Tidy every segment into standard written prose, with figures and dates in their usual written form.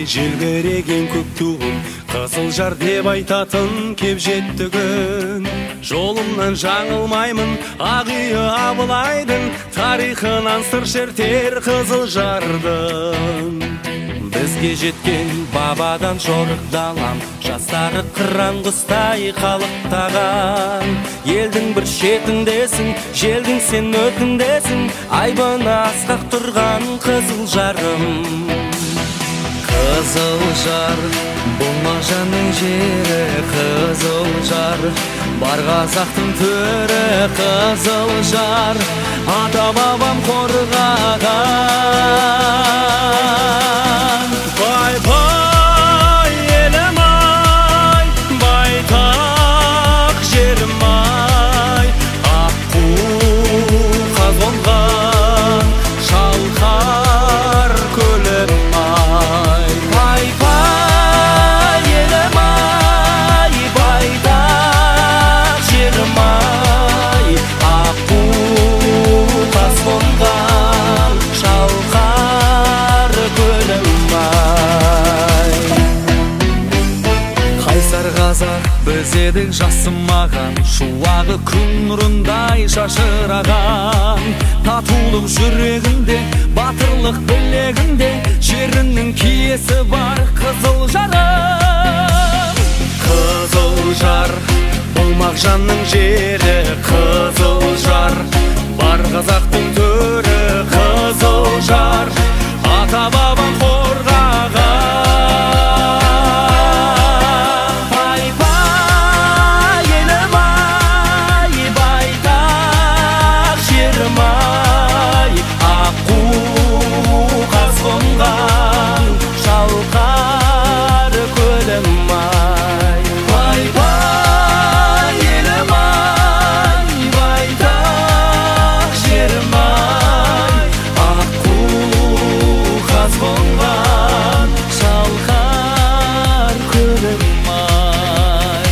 желбіреген көк туым Қызылжар деп айтатын кеп жетті күн. Жолымнан жаңылмаймын, Ағиы Абылайдың тарихынан сыр шертер Қызылжардың. Бізге жеткен бабадан жорық далам, жастары қыран құстай қалықтаған. Елдің бір шетіндесің, желдің сен өтіндесің, айбыны асқақ тұрған Қызылжарым. Қызылжар, бұл мағжанның жері Қызылжар, бар қазақтың төрі Қызылжар, ата бабам қорғаған. Бай-бай елім-ай, байтақ жерім-ай, аққу қазонған шалқар көлім-ай. Бай-бай елім-ай, байтақ жерім-ай, аққу қазонған шалқар көлім-ай. Қайсар қазақ біз едік жасымаған, шуағы күн нұрындай шашыраған. Татулық жүрегінде, батырлық білегінде, жерінің киесі бар Қызылжарым. Қызылжар, бұл мағжанның жері Қызылжар, бар қазақтың төрі Қызылжар, ата бабам қорғаған. Бай-бай елім-ай, байтақ жерім-ай, аққу қазғонған шалқар көлім-ай. Бай-бай елім-ай, байтақ жерім-ай, аққу қазғонған шалқар көлім-ай.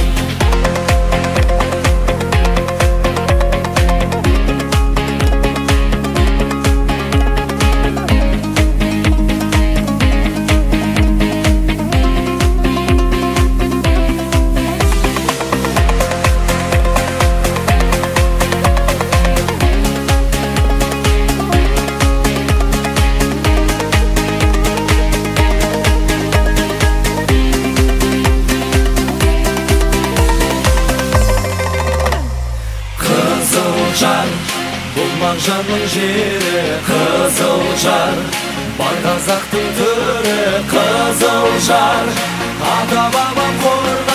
Қызылжар, бұл мағжанның жері Қызылжар, бар қазақтың төрі Қызылжар, ата бабам қорғаған.